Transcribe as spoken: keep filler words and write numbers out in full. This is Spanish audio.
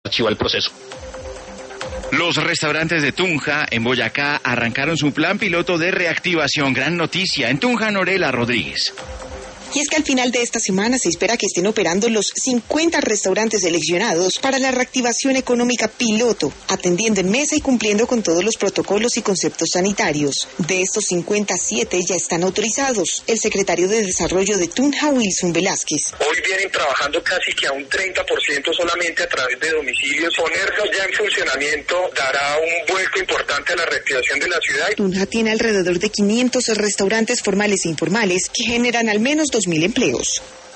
archiva el proceso. Los restaurantes de Tunja, en Boyacá, arrancaron su plan piloto de reactivación. Gran noticia. En Tunja, Norela Rodríguez. Y es que al final de esta semana se espera que estén operando los cincuenta restaurantes seleccionados para la reactivación económica piloto, atendiendo en mesa y cumpliendo con todos los protocolos y conceptos sanitarios. De estos cincuenta, siete ya están autorizados. El secretario de Desarrollo de Tunja, Wilson Velázquez. Hoy vienen trabajando casi que a un treinta por ciento solamente a través de domicilios. Ponerlos ya en funcionamiento dará un vuelco importante a la reactivación de la ciudad. Tunja tiene alrededor de quinientos restaurantes formales e informales que generan al menos dos mil empleos.